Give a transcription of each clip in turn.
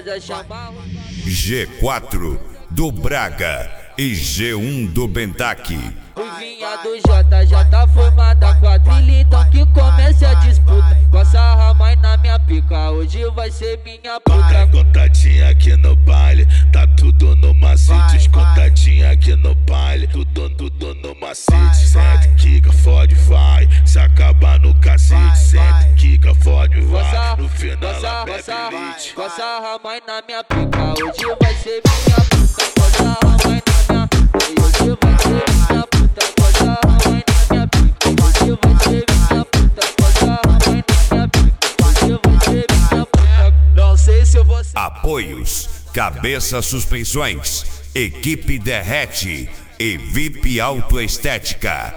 gostosa, chama G4 do Braga e G1 do Bentaque. Ruivinha do Jota já tá formada a quadrilha, então que comece a disputa. Com a sarra mãe na minha pica, hoje vai ser minha puta. Contatinha aqui no baile, tá tudo no macete. Contatinha aqui no baile, tudo no macete. Senta, quica, fode, vai. Se acabar no cacete, senta, quica, fode, vai. No final ela bebe elite. Com a sarra mãe na minha pica, hoje vai ser minha puta. Com a sarra mãe na minha pica, hoje vai ser minha puta. Com a sarra mãe na minha pica, hoje vai ser minha puta. Com a sarra mãe na minha pica, hoje vai ser minha puta. Não sei se eu vou ser... Apoios: Cabeça Suspensões, Equipe Derrete e VIP Autoestética.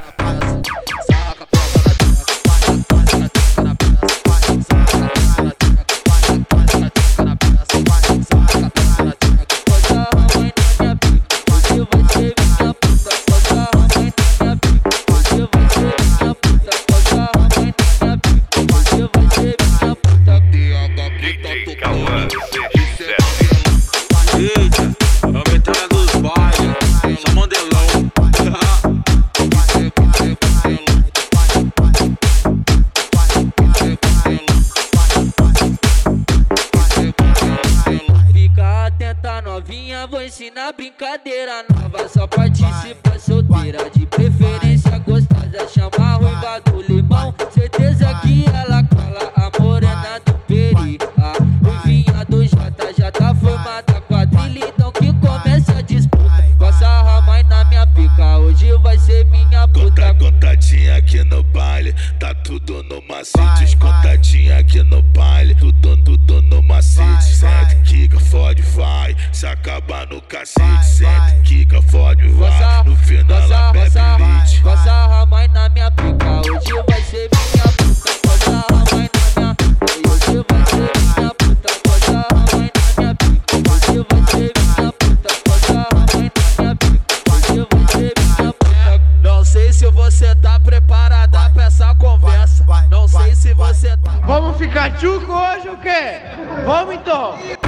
Novinha, vou ensinar brincadeira nova. Só participa solteira, de preferência gostosa. Chama a ruiva do limão, certeza que ela cola. A morena do peri, a ruivinha do Jota já tá formada a quadrilha, então que comece a disputa. Com a sarra mãe na minha pica, hoje vai ser minha puta. Contatinha aqui no baile, tá tudo no macete. Contatinha aqui no baile, tudo no macete. Senta, quica, fode, vai. Se acabar no cacete, senta, quica, fode, vai. No final ela bebe elite. Com a sarra mãe na minha pica, hoje vai ser minha puta. Com a sarra mãe na minha pica, hoje vai ser minha puta. Com a sarra mãe na minha pica, hoje vai ser minha puta. Com a sarra mãe na minha pica, hoje vai ser minha puta. Não sei se você tá preparada pra essa conversa. Não sei se você tá... Vamos ficar tchuco hoje ou o quê? Vamos então!